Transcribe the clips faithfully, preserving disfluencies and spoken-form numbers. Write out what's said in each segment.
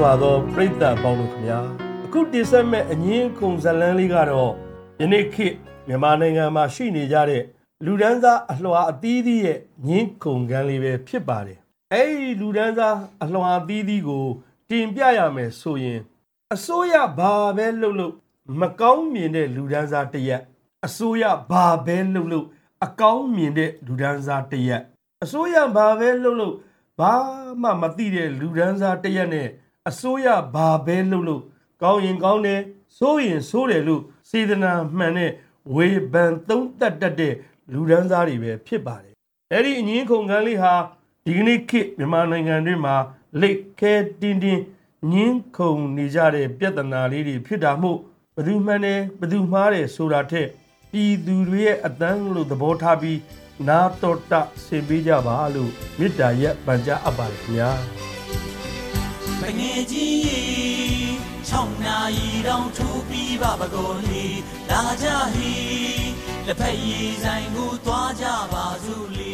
စွာသောပရိသတ်ပေါင်းတို့ခင်ဗျာအခုတင်ဆက်မဲ့အငင်းခုံဇလန်းလေးကတော့ယနေ့ခေတ်မြန်မာနိုင်ငံမှာရှိနေကြတဲ့လူဒန်းစားအလွှာအသီးသီးရဲ့ငင်းခုံကန်းလေးပဲဖြစ်ပါတယ်အဲဒီလူဒန်းစားအလွှာအသီးသီးကိုတင်ပြရမယ်ဆိုရင်အစိုးရဘာပဲလုပ်လို့မကောင်းမြင်တဲ့လူဒန်းစားတစ်ရက်အစိုးရဘာပဲလုပ်လို့အကောင်းမြင်တဲ့လူဒန်းစားတစ်ရက်အစိုးရဘာပဲလုပ်လို့ဘာမှမသိတဲ့လူဒန်းစားတစ်ရက်နဲ့အစိုးရဘာပဲလုပ်လို့ကောင်းရင်ကောင်းတယ်ဆိုးရင်ဆိုးတယ်လို့စေတနာမှန်တဲ့ဝေဖန်သုံးသပ်တတ်တဲ့လူဒန်းစားတွေပဲဖြစ်ပါတယ်အဲ့ဒီအငင်းခုံကန်းလေးဟာဒီကနေ့ခေတ်မြန်မာနိုင်ငံတွင်းမှာလက်ခဲတင်းတင်းငင်းခုံနေကြတဲ့ပြဿနာလေးတွေဖြစ်တာမို့ဘယ်သူမှန်တယ်ဘယ်သူမှားတယ်ဆိုတာထက်ပြည်သူတွေရဲ့အတန်းလို့သဘောထားပြီးနာတော်တဆင်ပေးကြပါလို့မေတ္တာရက်ပန်ကြားအပ်ပါတယ်ခင်ဗျာမငယ်ကြီးချောင်းနာရီတောင်ထူပြီးပါပကောလီလာကြဟီလက်ဖက်ရည်ဆိုင်ကိုသွားကြပါစို့လေ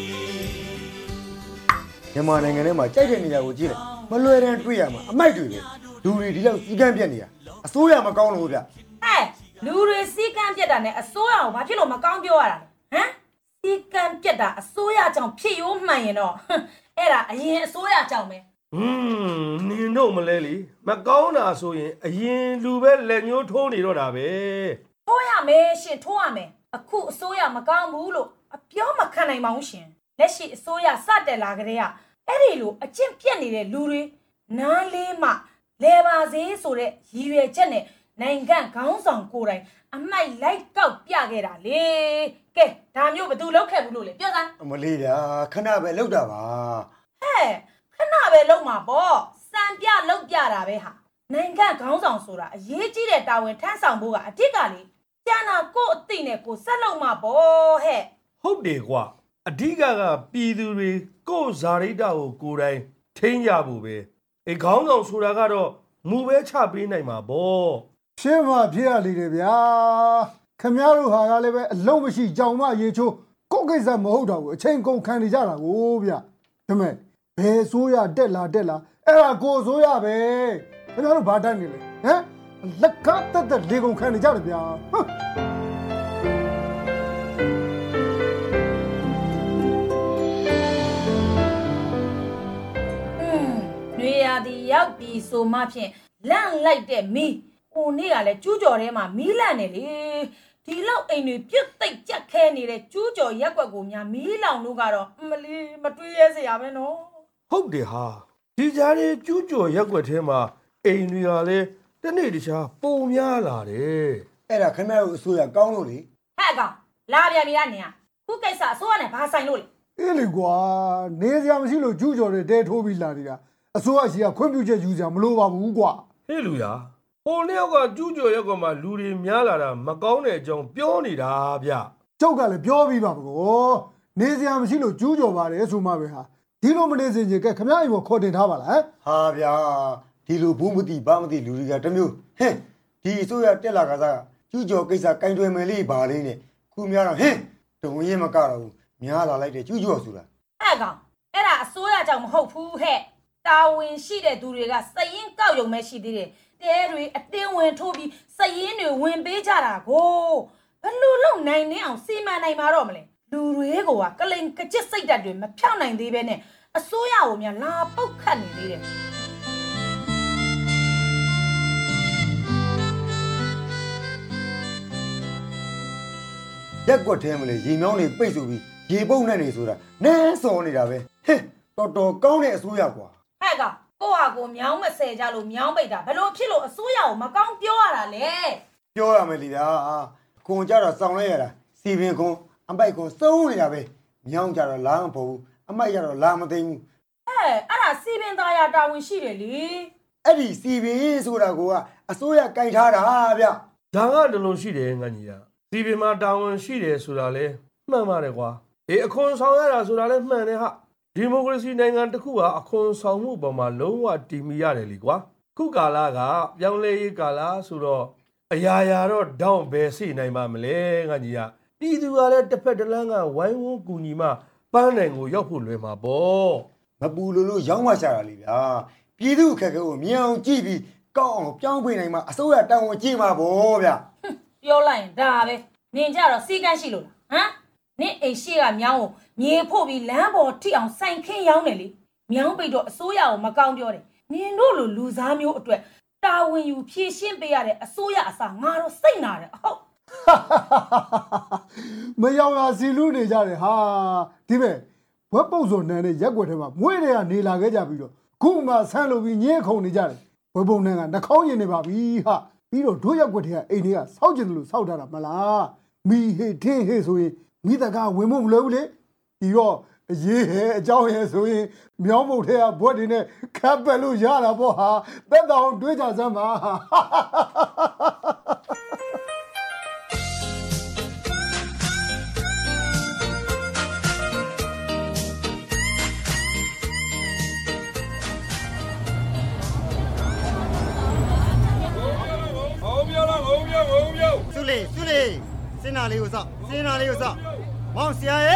မြန်မာနိုင်ငံထဲမှာကြိုက်တဲ့နေရာကိုကြည့်လိုက်မလွယ်တမ်းတွေ့ရမှာအမိုက်တွေပဲလူတွေဒီလောက်စီကံပြက်နေတာအစိုးရမကောင်းလို့ဗျဟဲ့လူတွေစီကံပြက်တာနဲ့အစိုးရကိုဘာဖြစ်လို့မကောင်းပြောရတာဟမ်စီကံပြက်တာအစိုးရကြောင့်ဖြစ်ရိုးမှန်ရင်တော့အဲ့ဒါအရင်အစိုးရကြောင့်ပဲဟွန်းနင်တို့မလဲလေမကောင်းတာဆိုရင်အရင်လူပဲလက်ညှိုးထိုးနေတော့တာပဲထိုးရမယ်ရှင်ထိုးရမယ်အခုအစိုးရမကောင်းဘူးလို့အပြောမခံနိုင်ပါဘူးရှင်လက်ရှိအစိုးရစတက်လာကြတဲ့ကအဲ့ဒီလိုအကျင့်ပြက်နေတဲ့လူတွေနားလေးမှလဲပါစေဆိုတဲ့ရည်ရွယ်ချက်နဲ့နိုင်ငံခေါင်းဆောင်ကိုယ်တိုင်အမိုက်လိုက်ကောက်ပြခဲ့တာလေကဲဒါမျိုးဘယ်သူလောက်ခဲ့ဘူးလို့လေပြောစမ်းအမလေးဗျာခဏပဲလောက်တာပါဟဲ့ခဏပဲလောက်မှာပေါ့စံပြလောက်ပြတာပဲဟာနိုင်ငံခေါင်းဆောင်ဆိုတာအရေးကြီးတဲ့တာဝန်ထမ်းဆောင်ဖို့ကအထက်ကလေကျန်တာကို့အသိနဲ့ကိုဆက်လောက်မှာပေါ့ဟဲ့ဟုတ်တယ်ကွာအဓိကကပြည်သူတွေကိုယ်ဇာရိတကိုကိုယ်တိုင်ထိန်းကြဖို့ပဲအဲခေါင်းဆောင်ဆိုတာကတော့မူပဲချပေးနိုင်မှာပေါ့ရှင်းမှဖြစ်ရလေတယ်ဗျာခမရတို့ဟာကလည်းပဲအလုံးမရှိကြောင်မရေချိုးကိုကိစ္စမဟုတ်တော့ဘူးအချိန်ကုန်ခံနေကြတာကိုဗျဒါမဲ့ဘယ်ဆိုးရတက်လာတက်လာအဲ့ဒါကိုဆိုးရပဲခင်ဗျားတို့ဘာတတ်နေလဲဟမ်လက်ကတက်တက်လေကုန်ခံနေကြတယ်ဗျာဟမ်နွေရာသီရောက်ပြီဆိုမှဖြင့်လန့်လိုက်တဲ့မီးဟိုနေ့ကလည်းကျူးကျော်ထဲမှာမီးလန့်နေလေဒီလောက်အိမ်တွေပြုတ်သိပ်ကြက်ခဲနေတဲ့ကျူးကျော်ရက်ွက်ကိုများမီးလောင်လို့ကတော့မလီမတွေးရစရာပဲနော်ဟုတ်တယ်ဟာဒီကြားရဲ့ကျူးကျော်ရက်ွက်ထဲမှာအိမ်တွေကလည်းတနေ့တခြားပုံများလာတယ်အဲ့ဒါခင်ဗျားတို့အစိုးရကောင်းလို့လေဟဲ့ကောင်လာပြန်ပြီလားနင်ကခုကိစ္စအစိုးရနဲ့ဘာဆိုင်လို့လဲအေးလေကွာနေစရာမရှိလို့ကျူးကျော်တွေတဲထိုးပြီးလာနေတာအစိုးရရှိကခွင့်ပြုချက်ယူစရာမလိုပါဘူးကွာဟဲ့လူရဟိုနှစ်ယောက်ကကျူးကျော်ရက်ကမှလူတွေများလာတာမကောင်းတဲ့အကြောင်းပြောနေတာဗျကျုပ်ကလည်းပြောပြီးပါဘောနေစရာမရှိလို့ကျူးကျော်ပါတယ်ဆိုမှပဲဟာဒီလိုမနေစင်ကြီးကခမအိမ်ကိုခေါ်တင်ထားပါလားဟာဗျာဒီလိုဘူးမသိဘာမသိလူတွေကတမျိုးဟဲ့ဒီအစိုးရတက်လာကစားကျူးကျော်ကိစ္စကင်တွယ်မယ်လေးပါလေးနဲ့ခုများတော့ဟဲ့တုံရင်မကတော့ဘူးများလာလိုက်တဲ့ကျူးကျော်ဆိုတာအဲ့ကောင်အဲ့ဒါအစိုးရကြောင့်မဟုတ်ဘူးဟဲ့တာဝန်ရှိတဲ့သူတွေကစရင်ကောက်ရုံပဲရှိသေးတယ်တဲတွေအတင်းဝင်ထိုးပြီးစရင်တွေဝင်ပေးကြတာကိုဘလို့လုံနိုင်နေအောင်စီမံနိုင်မှာတော့မလဲလူတွေကကလိန်ကကြစ်စိတ်ဓာတ်တွေမဖြောက်နိုင်သေးပဲနဲ့အစိုးရကိုများလာပုတ်ခတ်နေသေးတယ်ရက်ကွက်ထဲမလဲရေမြောင်းနေပိတ်ဆိုပြီးရေပုတ်နဲ့နေဆိုတာနဲစော်နေတာပဲဟဲ့တော်တော်ကောင်းတဲ့အစိုးရကွာဟဲ့ကောင်ကိုဟာကိုမြောင်းမဆယ်ကြလို့မြောင်းပိတ်တာဘလို့ဖြစ်လို့အစိုးရကိုမကောင်းပြောရတာလဲပြောရမယ်လीတာခွန်ကြတော့စောင်းလိုက်ရတာစီပင်ခွန်အမိုက်ခွန်စုံးနေတာပဲမြောင်းကြတော့လာမဖို့ဘူးအမိုက်ကြတော့လာမသိဘူးဟဲ့အဲ့ဒါစီပင်သားရတာဝန်ရှိတယ်လေအဲ့ဒီစီပင်ဆိုတာကအစိုးရကင်ထားတာဗျဒါကတလို့ရှိတယ်ငါကြီးကစီပင်မှာတာဝန်ရှိတယ်ဆိုတာလဲမှန်ပါတယ်ကွာအေးအခွန်ဆောင်ရတာဆိုတာလဲမှန်တယ်ဟာဒီမိုကရေစီနိုင်ငံတစ်ခုဟာအခွန်ဆောင်မှုပေါ်မှာလုံးဝတည်မီရတယ်လीကွာခုကာလကပြောင်းလဲရေးကာလဆိုတော့အရာရာတော့တောင်းပဲစိနိုင်ပါမလဲငါကြီးကပြည်သူကလည်းတစ်ဖက်တစ်လမ်းကဝိုင်းဝန်းကူညီမှပန်းနိုင်ကိုရောက်ဖို့လွယ်မှာပေါ့မပူလို့လို့ရောင်းမရှာတာလေဗျာပြည်သူခက်ခဲကိုမြင်အောင်ကြည့်ပြီးကောက်အောင်ပြောင်းပေးနိုင်မှာအစိုးရတောင်းဝန်ကြည့်မှာပေါ့ဗျပြောလိုက်ရင်ဒါပဲနင်ကြတော့စီကန်းရှိလို့လားဟမ်နင်အိမ်ရှိကမြောင်းကိုမြေဖို့ပြီးလမ်းပေါ်ထိအောင်စိုင်ခင်းရောင်းတယ်လေမြောင်းပိတ်တော့အစိုးရကိုမကောင်းပြောတယ်နင်တို့လိုလူစားမျိုးအတွက်တာဝန်ယူဖြည့်ရှင်းပေးရတဲ့အစိုးရအစားငါတော့စိတ်နာတယ်ဟုတ်မယောင်ရစီလူနေကြတယ်ဟာဒီမဲ့ဘွက်ပုတ်စုံနန်းနဲ့ရက်ွက်ထဲမှာမွေးတွေကနေလာခဲ့ကြပြီးတော့ခုမှဆန်းလို့ပြီးညင်းခုန်နေကြတယ်ဘွက်ပုံနန်းကနှာခေါင်းရင်နေပါပြီဟာပြီးတော့တို့ရက်ွက်ထဲကအိမ်တွေကစောက်ကျင်တယ်လို့စောက်ထားတာမလားမိဟေထင်းဟေဆိုရင်မိတကာဝင်ဖို့မလွယ်ဘူးလေဒီတော့အရေးဟဲအကြောင်းဟဲဆိုရင်မြောင်းမုတ်ထဲကဘွက်တွေနဲ့ခပ်ပက်လို့ရတာပေါ့ဟာသက်တောင်တွေးကြစမ်းပါ苏雷，苏雷，在哪里有啥？在哪里有啥？往下哎！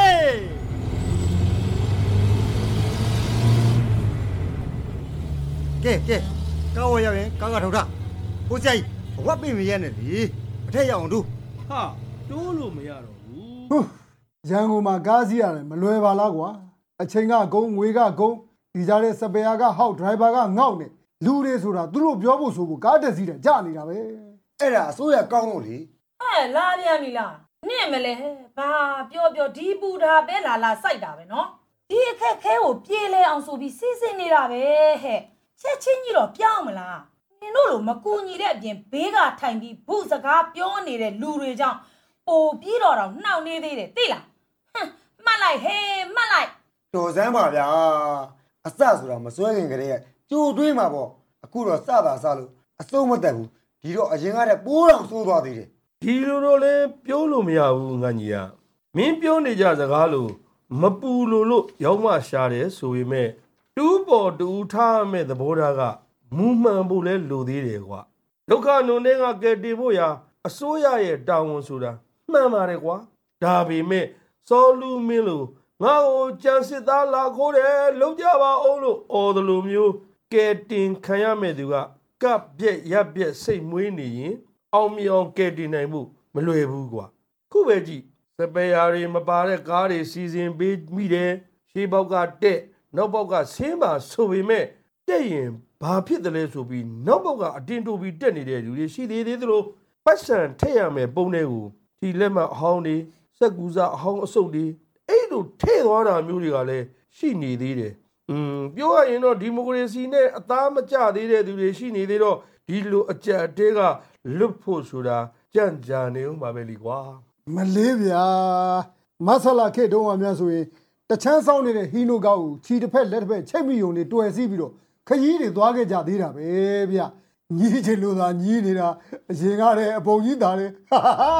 给给，搞我要人，搞个头上，不介意，我并没演的哩，不太要ดูဟာတိုးလို့မရတော့ဘူးဟရန်ကုန်မှာကားစီးရတယ်မလွယ်ပါလားကွာအချိန်ကကုန်းငွေကကုန်းဒီကြားတဲ့စပယ်ယာကဟောက်ဒရိုင်ဘာကငေါ့နေလူတွေဆိုတာသူတို့ပြောဖို့ဆိုဖို့ကားတက်စီးတယ်ကြာနေတာပဲအဲ့ဒါအစိုးရကောင်းလို့လေဟဲ့လာပြန်ပြီလားနင့်မလဲဘာပြောပြောဒီပူတာပဲလာလာစိုက်တာပဲနော်ဒီအခက်ခဲကိုပြေးလဲအောင်ဆိုပြီးစီးစင်းနေတာပဲဟဲ့ချက်ချင်းကြီးတော့ပြောင်းမလားနင်တို့လိုမကူညီတဲ့အပြင်ဘေးကထိုင်ပြီးဘုစကားပြောနေတဲ့လူတွေကြောင့်ပိုပြီးတော့တော့နှောက်နေသေးတယ်သိလားဟမ်မှတ်လိုက်ဟေးမှတ်လိုက်တော်စမ်းပါဗျာအစဆိုတာမစွဲခင်ကလေးကကြိုတွေးမှာပေါ့အခုတော့စတာစလို့အစိုးမတက်ဘူးဒီတော့အရင်ကတည်းပိုးတော်ဆိုးသွားသေးတယ်ဒီလိုတော့လည်းပြောလို့မရဘူးငါညီကမင်းပြောနေကြစကားလို့မပူလို့လို့ရောက်မှရှာတယ်ဆိုပေမဲ့တူးပေါ်တူးထားမဲ့သဘောထားကမူမှန်ဖို့လဲလိုသေးတယ်ကွာဒုက္ခနုံနဲ့ကကဲတင်ဖို့ရာအစိုးရရဲ့တာဝန်ဆိုတာမှန်ပါတယ်ကွာဒါပေမဲ့စောလူမင်းလို့ငါ့ကိုကြံစစ်သားလာခိုးတယ်လုံးကြပါအောင်လို့အော်တယ်လို့မျိုးကဲတင်ခံရမဲ့သူကကပ်ပြက်ရက်ပြက်စိတ်မွေးနေရင်အောင်မြောင်ကဲတင်နိုင်မှုမလွယ်ဘူးကွာခုပဲကြည့်စပယ်ယာတွေမပါတဲ့ကားတွေစီစဉ်ပေးမိတယ်ရှေးဘောက်ကတက်နောက်ဘောက်ကဆင်းပါဆိုပေမဲ့တက်ရင်ဘာဖြစ်တယ်လဲဆိုပြီးနောက်ဘောက်ကအတင်းတိုးပြီးတက်နေတဲ့လူတွေရှိသေးသေးသလိုပတ်စံထည့်ရမယ်ပုံတွေကိုဒီလက်မှအဟောင်းတွေစက်ကူစားအဟောင်းအစုပ်တွေအဲ့လိုထည့်သွားတာမျိုးတွေကလည်းရှိနေသေးတယ်อืมပြောရရင်တော့ဒီမိုကရေစီနဲ့အသားမကျသေးတဲ့သူတွေရှိနေသေးတော့ဒီလိုအကြက်အတဲကလွတ်ဖို့ဆိုတာကြံ့ကြာနေဦးမှာပဲလीကွာမလေးဗျာမဆလာခေတုံးကများဆိုရင်တချမ်းဆောင်နေတဲ့ဟီနိုကောက်ကိုခြီတစ်ဖက်လက်တစ်ဖက်ချိတ်မိုံနေတွယ်စီးပြီးတော့ခကြီးတွေသွားခဲ့ကြသေးတာပဲဗျညီးချင်လို့သာညီးနေတာအရင်ကတည်းအပုံကြီးသားတယ်ဟာဟာ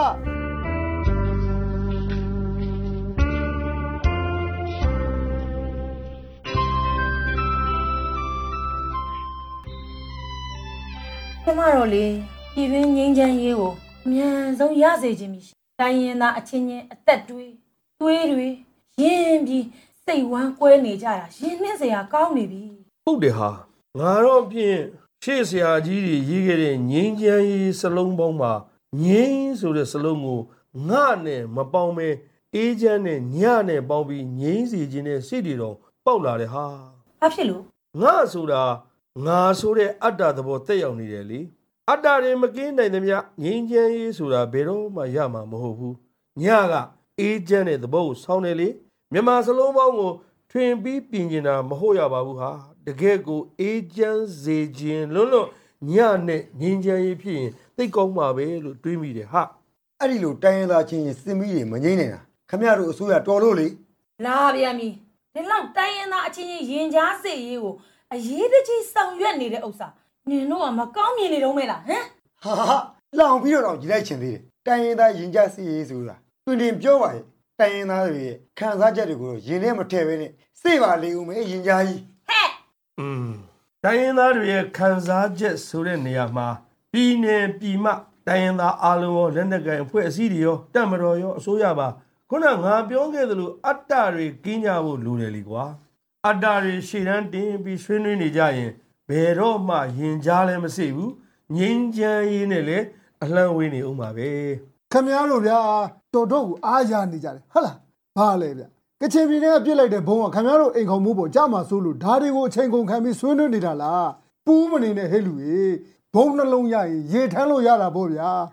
ကျမတို့လေပြည်တွင်းငင်းချမ်းရေးကိုအမြန်ဆုံးရစေခြင်းမရှိတိုင်းရင်သားအချင်းချင်းအသက်တွေးသွေးတွေရင်းပြီးစိတ်ဝမ်းကွဲနေကြတာရင်းနှင်းစရာကောင်းနေပြီဟုတ်တယ်ဟာငါတော့ဖြင့်ရှေ့ဆရာကြီးတွေရေးခဲ့တဲ့ငင်းချမ်းရေးစလုံးပေါင်းမှာငင်းဆိုတဲ့စလုံးကိုငါနဲ့မပေါင်းပဲအေးချမ်းနဲ့ညနဲ့ပေါင်းပြီးငင်းစီခြင်းနဲ့စိတ်တွေတော့ပေါက်လာတယ်ဟာဘာဖြစ်လို့ငါဆိုတာငါဆိုတဲ့အတ္တသဘောတက်ရောက်နေတယ်လေအတ္တတွေမကင်းနိုင်သမျှငြိမ်းချမ်းရေးဆိုတာဘယ်တော့မှရမှာမဟုတ်ဘူးညကအေးချမ်းတဲ့သဘောကိုဆောင်းတယ်လေမြန်မာစလုံးပေါင်းကိုထွင်ပြီးပြင်ကျင်တာမဟုတ်ရပါဘူးဟာတကယ်ကိုအေးချမ်းစေခြင်းလွန်းလွန်းညနဲ့ငြိမ်းချမ်းရေးဖြစ်ရင်သိကောင်းပါပဲလို့တွေးမိတယ်ဟာအဲ့ဒီလိုတိုင်းရသားချင်းစင်ပြီးတွေမငြိမ်းနေတာခမရတို့အစိုးရတော်လို့လေလာပြန်ပြီဒီလောက်တိုင်းရသားအချင်းချင်းရင်ကြားစေရေးကိုအရေးတကြီးဆောင်ရွက်နေတဲ့ဥစ္စာနင်တို့ကမကောင်းမြင်နေတော့မဲလားဟမ်ဟာဟာလောင်ပြီးတော့ကြည်လိုက်ချင်သေးတယ်တိုင်းရင်သားရင်ကြစီရေးဆိုတာတွင်တင်ပြောပါရဲ့တိုင်းရင်သားတွေရဲ့ခံစားချက်တွေကိုတော့ရင်ထဲမထည့်ဘဲနဲ့စေ့ပါလေဦးမယ်ရင်ကြားကြီးဟဲ့อืมတိုင်းရင်သားတွေရဲ့ခံစားချက်ဆိုတဲ့နေရာမှာပြည်နယ်ပြည်မတိုင်းရင်သားအားလုံးရောလက်နက်ကိုင်အဖွဲ့အစည်းတွေရောတပ်မတော်ရောအစိုးရပါခုနငါပြောခဲ့သလိုအတ္တတွေကင်းကြဖို့လိုတယ်လीကွာအတ္တတွေရှေ့တန်းတင်ပြီးဆွေးနွေးနေကြရင်ဘဘယ်တော့မှရင်ကြားလည်းမစိဘူးငြိမ်းချမ်းရေးနဲ့လည်းအလှမ်းဝေးနေဦးမှာပဲခင်ဗျားတို့ဗျာတော်တော့ကိုအားရနေကြတယ်ဟုတ်လားဘာလဲဗျကချင်ပြည်နယ်ကပြစ်လိုက်တဲ့ဘုံကခင်ဗျားတို့အိမ်ခေါင်မှုပေါ်ကြမှာစိုးလို့ဓာတွေကိုအချိန်ကုန်ခံပြီးဆွေးနွေးနေတာလားပူးမနေနဲ့ဟဲ့လူကြီးဘုံနှလုံးရရင်ရေထမ်းလို့ရတာပေါ့ဗျာ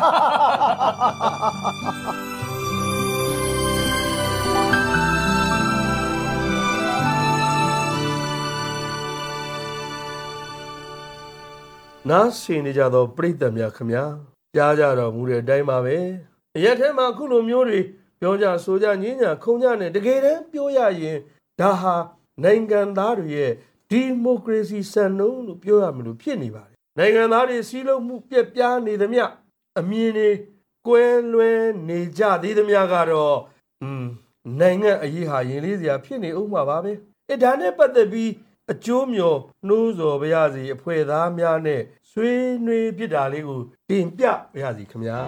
နားရှင်နေကြသောပရိသတ်များခင်ဗျာကြားကြတော်မူတဲ့အတိုင်းပါပဲအရက်ထဲမှာခုလိုမျိုးတွေပြောကြဆိုကြညင်းညာခုံကြနဲ့တကယ်တမ်းပြောရရင်ဒါဟာနိုင်ငံသားတွေရဲ့ဒီမိုကရေစီစံနှုန်းလို့ပြောရမလို့ဖြစ်နေပါတယ်နိုင်ငံသားတွေစီးလုံးမှုပြက်ပြားနေသမျှအမြင်တွေကွဲလွဲနေကြသေးသမျှကတော့อืมနိုင်ငံအရေးဟာရင်လေးစရာဖြစ်နေဦးမှာပါပဲအဲဒါနဲ့ပတ်သက်ပြီးအကျိုးမျှော်နှိုးဆော်ပါရစီအဖွဲ့သားများနဲ့ဆွေးနွေးပြစ်တာလေးကိုတင်ပြပါရစီခင်ဗျာ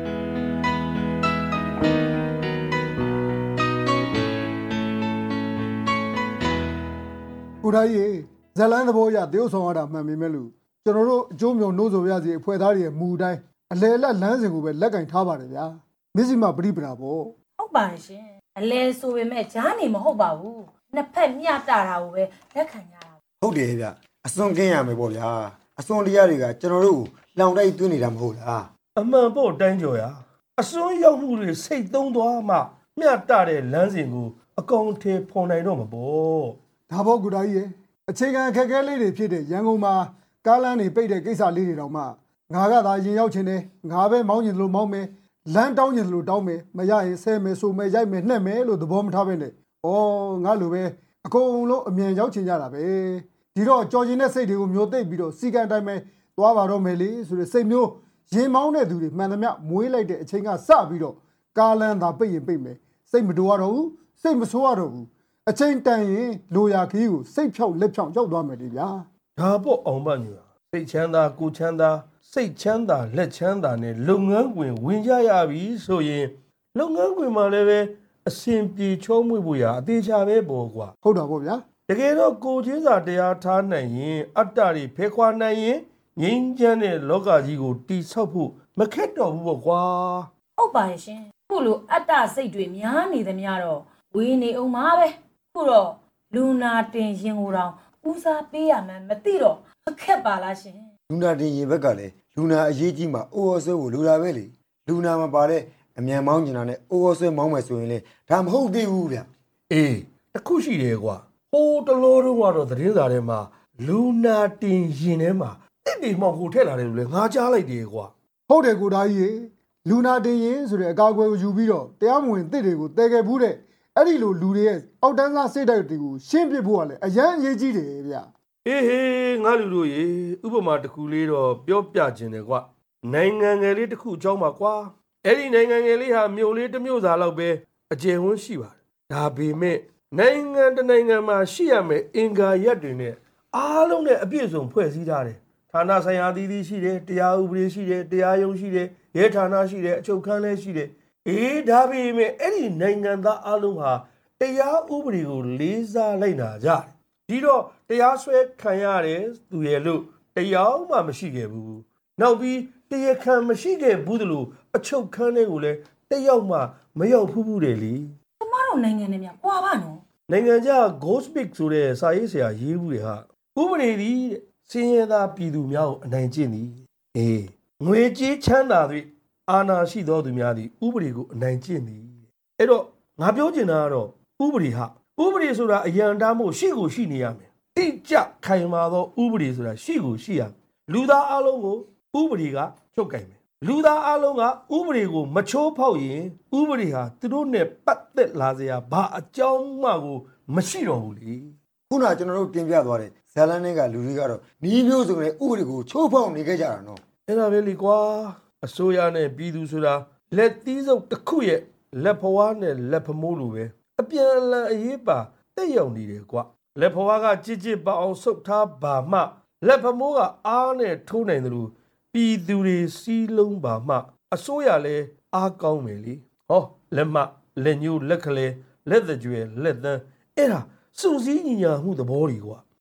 ကိုတိုင်းရေဇလန်းသဘောရသေုပ်ဆောင်ရတာမှန်ပေမဲ့လို့ကျွန်တော်တို့အကျိုးမျှော်နှိုးဆော်ပါရစီအဖွဲ့သားတွေရဲ့မူတိုင်းအလဲလက်လမ်းစဉ်ကိုပဲလက်ကင်ထားပါတယ်ဗျာမစ္စည်းမပရိပရာပေါ့ဟုတ်ပါတယ်ရှင်အလဲဆိုပေမဲ့ဂျားနေမဟုတ်ပါဘူးနှစ်ဖက်မျှတာတာကိုပဲလက်ခံကြတာဟုတ်တယ်ဗျအစွန်ကင်းရမယ်ပေါ့ဗျာအစွန်တရားတွေကကျွန်တော်တို့လောင်တိုက်သွင်းနေတာမဟုတ်လားအမှန်ပေါ့တိုင်းကျော်ရအစွန်ရောက်မှုတွေစိတ်သုံးသွားမှမျှတတဲ့လမ်းစဉ်ကိုအကောင်အထည်ဖော်နိုင်တော့မှာပေါ့ဒါပေါ့ကူတိုင်းရေအခြေခံအခက်အခဲလေးတွေဖြစ်တဲ့ရန်ကုန်မှာကားလမ်းတွေပိတ်တဲ့ကိစ္စလေးတွေတောင်မှငါကသာရင်ရောက်ချင်တယ်ငါပဲမောင်းချင်လို့မောင်းမယ်လမ်းတောင်းချင်လို့တောင်းမယ်မရရင်ဆဲမယ်ဆိုမယ်ရိုက်မယ်နှက်မယ်လို့သဘောမထားပဲနဲ့ဩငါလိုပဲအကုန်လုံးအမြန်ရောက်ချင်ကြတာပဲဒီတော့ကြော်ကျင်တဲ့စိတ်တွေကိုမျိုးသိပ်ပြီးတော့စီကံတိုင်းပဲသွားပါတော့မယ်လေဆိုတဲ့စိတ်မျိုးရင်မောင်းတဲ့သူတွေမှန်သမျှမွေးလိုက်တဲ့အချိန်ကစပြီးတော့ကားလမ်းသာပိတ်ရင်ပိတ်မယ်စိတ်မတိုးရတော့ဘူးစိတ်မဆိုးရတော့ဘူးအချိန်တန်ရင်လိုရာခီးကိုစိတ်ဖြောက်လက်ဖြောက်ရောက်သွားမယ်လေဗျာဒါပေါ့အောင်မညူစိတ်ချမ်းသာကိုချမ်းသာစိတ်ချမ်းသာလက်ချမ်းသာနဲ့လုပ်ငန်းခွင်ဝင်ကြရပြီဆိုရင်လုပ်ငန်းခွင်မှာလည်းပဲအစဉ်ပြေချောမွေ့ဖို့ရအသေးချာပဲပေါ့ကွာဟုတ်တာပေါ့ဗျာတကယ်တော့ကိုချင်းစာတရားထားနိုင်ရင်အတ္တတွေဖဲခွာနိုင်ရင်ငြိမ်းချမ်းတဲ့လောကကြီးကိုတည်ဆောက်ဖို့မခက်တော့ဘူးပေါ့ကွာဟုတ်ပါရဲ့ရှင်ခုလိုအတ္တစိတ်တွေများနေသမျှတော့ဝေးနေအောင်ပါပဲခုတော့လူနာတင်ရင်ကိုတောင်ဦးစားပေးရမှန်းမသိတော့အခက်ပါလားရှင်လူနာတင်ရင်ဘက်ကလည်းလူနာအရေးကြီးမှာအိုးအော်ဆွဲကိုလူလာပဲလေလူနာမပါတဲ့အမြန်မောင်းကျင်တာနဲ့အိုးအော်ဆွဲမောင်းမယ်ဆိုရင်လေဒါမဟုတ်သေးဘူးဗျအေးတခုရှိတယ်ကွာဟိုတလောတော့ကတော့သတင်းစာထဲမှာလူနာတင်ရင်ထဲမှာတစ်တီမောင်ကိုထည့်လာတယ်လို့လေငါကြားလိုက်တယ်ကွာဟုတ်တယ်ကိုသားကြီးလူနာတင်ရင်ဆိုတဲ့အကာအကွယ်ကိုယူပြီးတော့တရားမဝင်တစ်တွေကိုတည်ခဲ့ဘူးတဲ့အဲ့ဒီလိုလူတွေရဲ့အောက်တန်းစားစိတ်ဓာတ်တွေကိုရှင်းပြဖို့ကလည်းအရန်အရေးကြီးတယ်ဗျအေးဟေးငါလူတို့ရေဥပမာတစ်ခုလေးတော့ပြောပြခြင်းတယ်ကွာနိုင်ငံငယ်လေးတစ်ခုအကြောင်းပါကွာအဲ့ဒီနိုင်ငံငယ်လေးဟာမြို့လေးတစ်မြို့စာလောက်ပဲအကျယ်ဝန်းရှိပါတယ်ဒါပေမဲ့နိုင်ငံတနိုင်ငံမှာရှိရမယ်အင်္ဂါရပ်တွေနဲ့အားလုံးနဲ့အပြည့်စုံဖွဲ့စည်းထားတယ်ဌာနဆိုင်ရာသီးသီးရှိတယ်တရားဥပဒေရှိတယ်တရားရုံးရှိတယ်ရဲဌာနရှိတယ်အချုပ်ခန်းလည်းရှိတယ်အေးဒါပေမဲ့အဲ့ဒီနိုင်ငံသားအားလုံးဟာတရားဥပဒေကိုလေးစားလိုက်နာကြတယ်ဒီတော့တရားစွဲခံရတယ်သူရဲ့လို့တရားမှမရှိခဲ့ဘူးနောက်ပြီးတရားခံမရှိခဲ့ဘူးတလို့အချုပ်ခန်းတွေကိုလည်းတယောက်မှမရောက်ဘူးဘူးတယ်လေကျမတို့နိုင်ငံနဲ့များကွာပါနော်နိုင်ငံခြား Gospik ဆိုတဲ့စာရေးဆရာရေးဘူးတွေဟာဥပဒေသည်စင်ရသားပြည်သူများကိုအနိုင်ကျင့်သည်အေးငွေကြေးချမ်းသာသည်အာဏာရှိသောသူများသည်ဥပဒေကိုအနိုင်ကျင့်သည်အဲ့တော့ငါပြောချင်တာကတော့ဥပဒေဟာဥပဒေဆိုတာအရန်တားမို့ရှိကိုရှိနေရမယ်တိကျခိုင်မာသောဥပဒေဆိုတာရှိကိုရှိရမယ်လူသားအလုံးကိုဥပဒေကချုပ်ကင်မယ်လူသားအလုံးကဥပဒေကိုမချိုးဖောက်ရင်ဥပဒေဟာသူတို့နဲ့ပတ်သက်လာစရာဘာအကြောင်းမှကိုမရှိတော့ဘူးလေခုနကကျွန်တော်တို့တင်ပြသွားတဲ့ဇာလန်တွေကလူတွေကတော့နီးမျိုးစုံနဲ့ဥပဒေကိုချိုးဖောက်နေခဲ့ကြတာနော်အဲ့ဒါပဲလေကွာအစိုးရနဲ့ပြည်သူဆိုတာလက်သီးစုပ်တစ်ခုရဲ့လက်ဖွားနဲ့လက်ဖမိုးလိုပဲအပြန်အလှန်အရေးပါတက်ရောက်နေတယ်ကွာလက်ဖွားကကြစ်ကြစ်ပအောင်ဆုပ်ထားပါမှလက်ဖမိုးကအားနဲ့ထိုးနိုင်တယ်လို့ပြည်သူတွေစီးလုံးပါမှအစိုးရလဲအားကောင်းမယ်လေဟောလက်မလက်ညိုးလက်ကလေးလက်သကြွယ်လက်သန်းအဲ့ဒါစုစည်းညီညာမှုသဘောတွေကွာ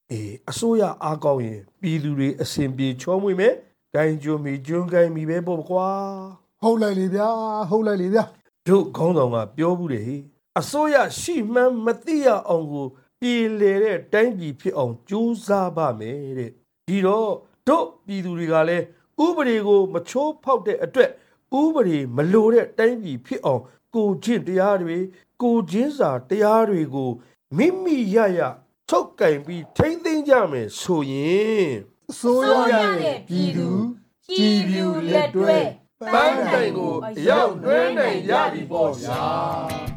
အေးအစိုးရအားကောင်းရင်ပြည်သူတွေအစဉ်ပြေချောမွေ့မယ်ဂိုင်းကျွမီကျွန်းဂိုင်းမီပဲပေါ့ကွာဟုတ်လိုက်လေဗျာဟုတ်လိုက်လေဗျာတို့ခေါင်းဆောင်ကပြောဘူးလေအစိုးရရှိမှန်းမသိရအောင်ကိုပြည်လေတဲ့တိုင်းပြည်ဖြစ်အောင်ကြိုးစားပါမယ်တဲ့ဒီတော့တို့ပြည်သူတွေကလည်းဥပဒေကိုမချိုးဖောက်တဲ့အတွက်ဥပဒေမလိုတဲ့တိုင်းပြည်ဖြစ်အောင်ကိုချင်းတရားတွေကိုချင်းစာတရားတွေကိုမိမိရရထုတ်ကင်ပြီးထိမ့်သိမ်းကြမယ်ဆိုရင်ဆိုရရဲ့ပြည်သူကြည်ပြူလက်တွဲပန်းတိုင်ကိုရောက်တွဲနိုင်ရပြီပေါ့ဗျာ